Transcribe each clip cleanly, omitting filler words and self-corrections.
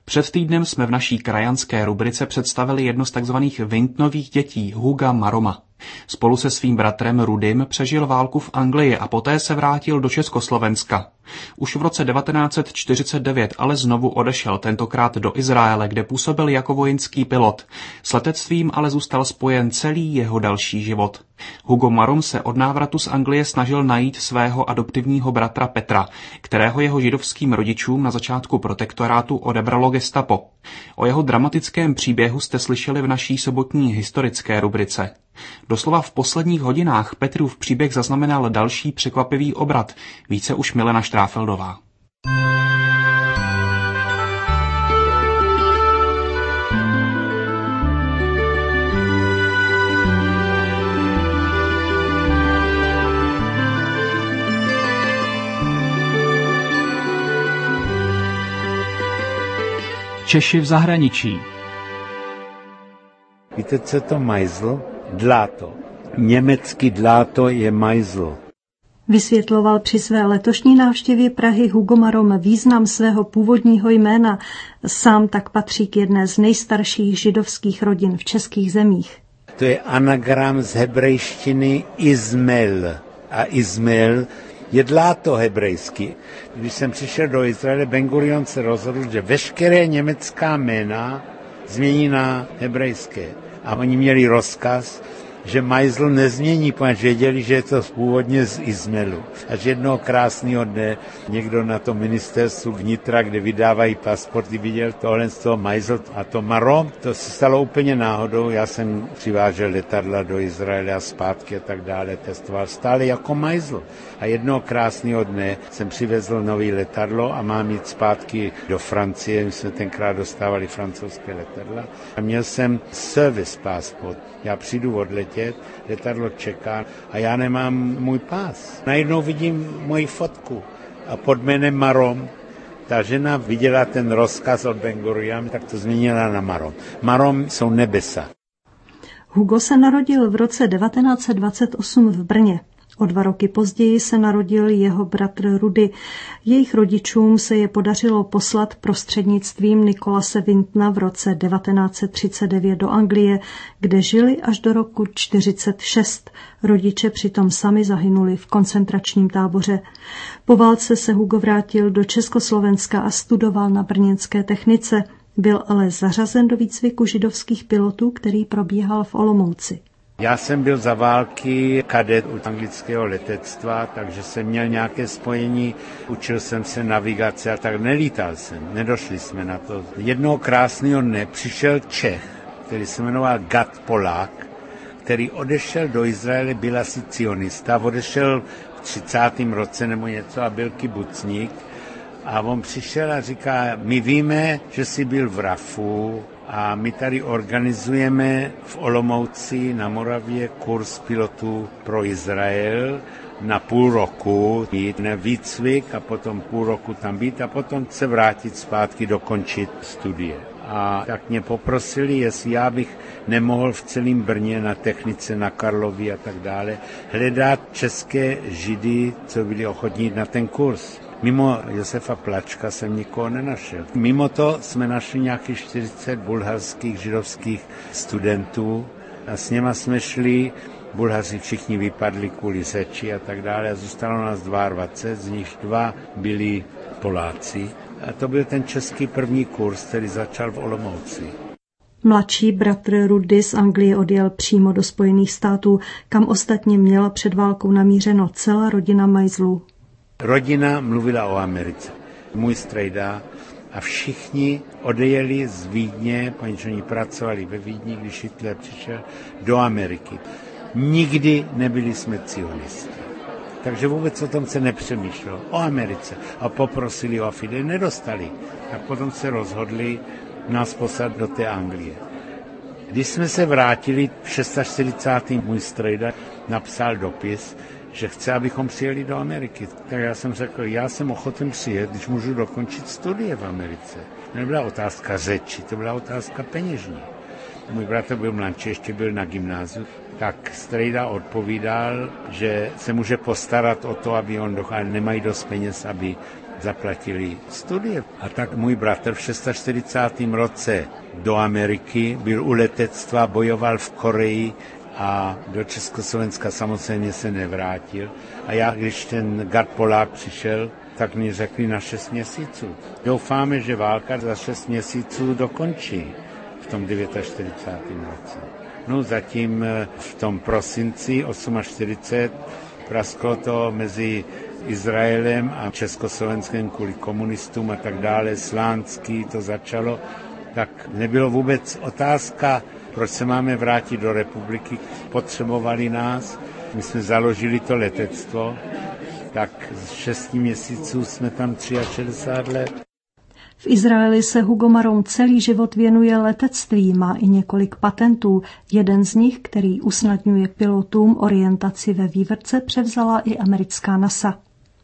Před týdnem jsme v naší krajanské rubrice představili jedno z takzvaných Vintnových dětí, Huga Maroma. Spolu se svým bratrem Rudym přežil válku v Anglii a poté se vrátil do Československa. Už v roce 1949 ale znovu odešel, tentokrát do Izraele, kde působil jako vojenský pilot. S letectvím ale zůstal spojen celý jeho další život. Hugo Marom se od návratu z Anglie snažil najít svého adoptivního bratra Petra, kterého jeho židovským rodičům na začátku protektorátu odebralo gestapo. O jeho dramatickém příběhu jste slyšeli v naší sobotní historické rubrice. Doslova v posledních hodinách Petrův příběh zaznamenal další překvapivý obrat. Více už Milena Štráfeldová. Češi v zahraničí. Víte, co je to majzl? Dláto. Německy dláto je majzl. Vysvětloval při své letošní návštěvě Prahy Hugo Marom význam svého původního jména. Sám tak patří k jedné z nejstarších židovských rodin v českých zemích. To je anagram z hebrejštiny Izmael. A Izmael je dláto hebrejsky. Když jsem přišel do Izraele, Ben-Gurion se rozhodl, že veškeré německá jména změní na hebrejské. A oni měli rozkaz, že majzl nezmění, protože věděli, že je to původně z Izmaelu. Až jednoho krásného dne někdo na tom ministerstvu vnitra, kde vydávají pasporty, viděl tohle z toho majzl a to Marom, to se stalo úplně náhodou. Já jsem přivážel letadla do Izraele a zpátky a tak dále, testoval stále jako majzl. A jednoho krásného dne jsem přivezl nový letadlo a mám jít zpátky do Francie. My jsme tenkrát dostávali francouzské letadla. A měl jsem service passport. Já přijdu odletět, letadlo čeká a já nemám můj pás. Najednou vidím moji fotku a pod jménem Marom. Ta žena viděla ten rozkaz od Ben-Gurion, tak to změnila na Marom. Marom jsou nebesa. Hugo se narodil v roce 1928 v Brně. O 2 roky později se narodil jeho bratr Rudy. Jejich rodičům se je podařilo poslat prostřednictvím Nikolase Vintna v roce 1939 do Anglie, kde žili až do roku 1946. Rodiče přitom sami zahynuli v koncentračním táboře. Po válce se Hugo vrátil do Československa a studoval na brněnské technice. Byl ale zařazen do výcviku židovských pilotů, který probíhal v Olomouci. Já jsem byl za války kadet u anglického letectva, takže jsem měl nějaké spojení, učil jsem se navigace a tak nelítal jsem, nedošli jsme na to. Jednoho krásného dne přišel Čech, který se jmenoval Gat Polák, který odešel do Izraele, byl asi cionista, odešel v 30. roce nebo něco a byl kibucník. A on přišel a říká, my víme, že jsi byl v Rafu a my tady organizujeme v Olomouci na Moravě kurz pilotů pro Izrael na půl roku, jít na výcvik a potom půl roku tam být a potom se vrátit zpátky, dokončit studie. A tak mě poprosili, jestli já bych nemohl v celém Brně na technice, na Karlově a tak dále hledat české židy, co byli ochotní jít na ten kurz. Mimo Josefa Plačka jsem nikoho nenašel. Mimo to jsme našli nějakých 40 bulharských židovských studentů a s něma jsme šli. Bulhaři všichni vypadli kvůli řeči a tak dále a zůstalo nás 22, z nich 2 byli Poláci. A to byl ten český první kurz, který začal v Olomouci. Mladší bratr Rudy z Anglie odjel přímo do Spojených států, kam ostatně měla před válkou namířeno celá rodina majzlů. Rodina mluvila o Americe. Můj strejda a všichni odejeli z Vídně, protože oni pracovali ve Vídni, když Hitler přišel, do Ameriky. Nikdy nebyli jsme cionisti. Takže vůbec o tom se nepřemýšlelo. O Americe. A poprosili o afide, nedostali. Tak potom se rozhodli nás poslat do té Anglie. Když jsme se vrátili v 46. můj strejda napsal dopis, že chce, abychom přijeli do Ameriky. Tak já jsem řekl, já jsem ochoten přijet, když můžu dokončit studie v Americe. To nebyla otázka řeči, to byla otázka peněžní. Můj bratr byl mladší, ještě byl na gymnáziu, tak strejda odpovídal, že se může postarat o to, aby on nemají dost peněz, aby zaplatili studie. A tak můj bratr v 46. roce do Ameriky byl u letectva, bojoval v Koreji a do Československa samozřejmě se nevrátil. A já, když ten Gard Polák přišel, tak mi řekli na 6 měsíců. Doufáme, že válka za 6 měsíců dokončí v tom 49. roce. No zatím v tom prosinci 48 prasklo to mezi Izraelem a Československem kvůli komunistům a tak dále, Slánský to začalo, tak nebylo vůbec otázka, proč se máme vrátit do republiky. Potřebovali nás, my jsme založili to letectvo, tak z 6 měsíců jsme tam 63 let. V Izraeli se Hugo Marom celý život věnuje letectví, má i několik patentů. Jeden z nich, který usnadňuje pilotům orientaci ve vývrtce, převzala i americká NASA.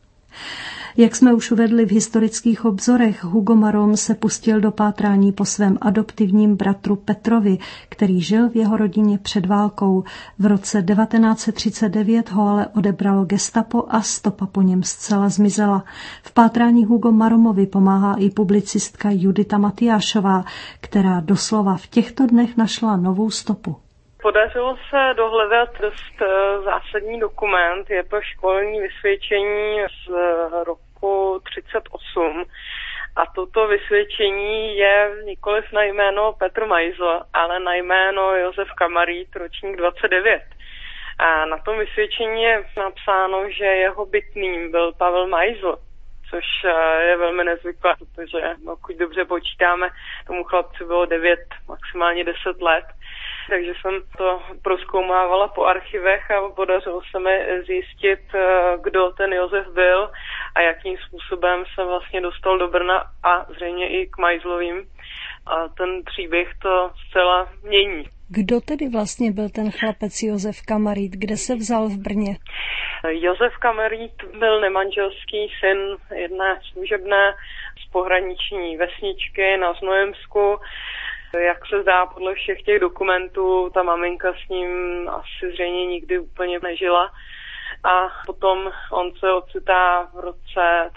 Jak jsme už uvedli v historických obzorech, Hugo Marom se pustil do pátrání po svém adoptivním bratru Petrovi, který žil v jeho rodině před válkou. V roce 1939 ho ale odebralo gestapo a stopa po něm zcela zmizela. V pátrání Hugo Maromovi pomáhá i publicistka Judita Matyášová, která doslova v těchto dnech našla novou stopu. Podařilo se dohledat dost zásadní dokument, je to školní vysvědčení z roku 38 a toto vysvědčení je nikoliv na jméno Petr Meisl, ale na jméno Josef Kamarít, ročník 29. A na tom vysvědčení je napsáno, že jeho bytným byl Pavel Meisl, což je velmi nezvyklé, protože pokud dobře počítáme, tomu chlapci bylo 9, maximálně 10 let. Takže jsem to prozkoumávala po archivech a podařilo se mi zjistit, kdo ten Josef byl a jakým způsobem se vlastně dostal do Brna a zřejmě i k Meislovým. A ten příběh to zcela mění. Kdo tedy vlastně byl ten chlapec Josef Kamarít? Kde se vzal v Brně? Josef Kamarít byl nemanželský syn jedné služebné z pohraniční vesničky na Znojemsku. Jak se zdá podle všech těch dokumentů, ta maminka s ním asi zřejmě nikdy úplně nežila. A potom on se ocitá v roce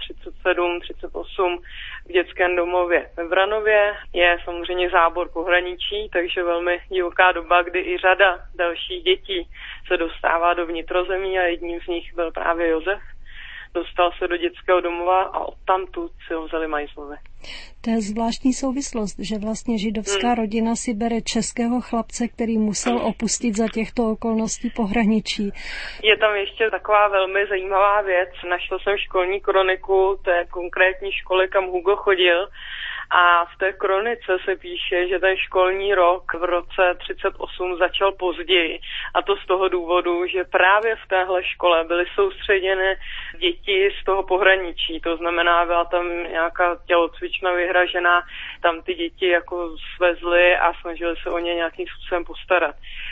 37-38 v dětském domově ve Vranově. Je samozřejmě zábor pohraničí, takže velmi divoká doba, kdy i řada dalších dětí se dostává do vnitrozemí a jedním z nich byl právě Josef. Dostal se do dětského domova a odtamtud si ho vzali Meislovi. To je zvláštní souvislost, že vlastně židovská rodina si bere českého chlapce, který musel opustit za těchto okolností pohraničí. Je tam ještě taková velmi zajímavá věc. Našla jsem školní kroniku té konkrétní školy, kam Hugo chodil. A v té kronice se píše, že ten školní rok v roce 38 začal později. A to z toho důvodu, že právě v téhle škole byly soustředěny děti z toho pohraničí. To znamená, byla tam nějaká tělocvična vyhražená, tam ty děti jako svezly a snažili se o ně nějakým způsobem postarat.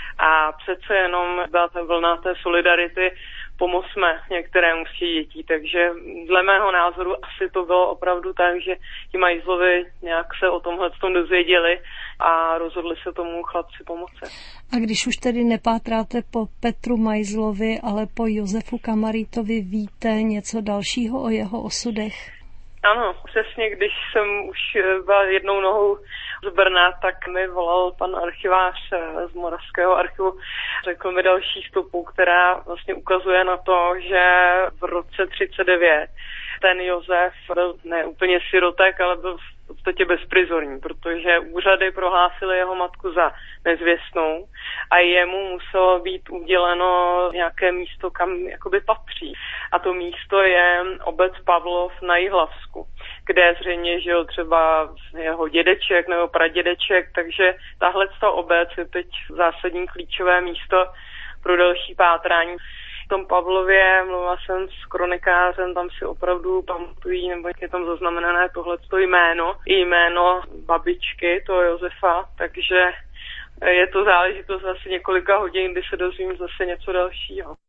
A přece jenom byla ta vlna té solidarity, pomozme některému z těch dětí, takže dle mého názoru asi to bylo opravdu tak, že ti Meislovi nějak se o tomhle dozvěděli a rozhodli se tomu chlapci pomoci. A když už tedy nepátráte po Petru Meislovi, ale po Josefu Kamarítovi, víte něco dalšího o jeho osudech? Ano, přesně, když jsem už byla jednou nohou z Brna, tak mi volal pan archivář z Moravského archivu. Řekl mi další stopu, která vlastně ukazuje na to, že v roce 39 ten Josef byl ne úplně sirotek, ale byl v podstatě bezprizorní, protože úřady prohlásily jeho matku za nezvěstnou a jemu muselo být uděleno nějaké místo, kam jakoby patří. A to místo je obec Pavlov na Jihlavsku, kde zřejmě žil třeba jeho dědeček nebo pradědeček, takže tahle obec je teď zásadní klíčové místo pro další pátrání. V tom Pavlově mluvila jsem s kronikářem, tam si opravdu pamatují, nebo je tam zaznamenané tohleto jméno, i jméno babičky, toho Josefa, takže je to záležitost asi několika hodin, kdy se dozvím zase něco dalšího.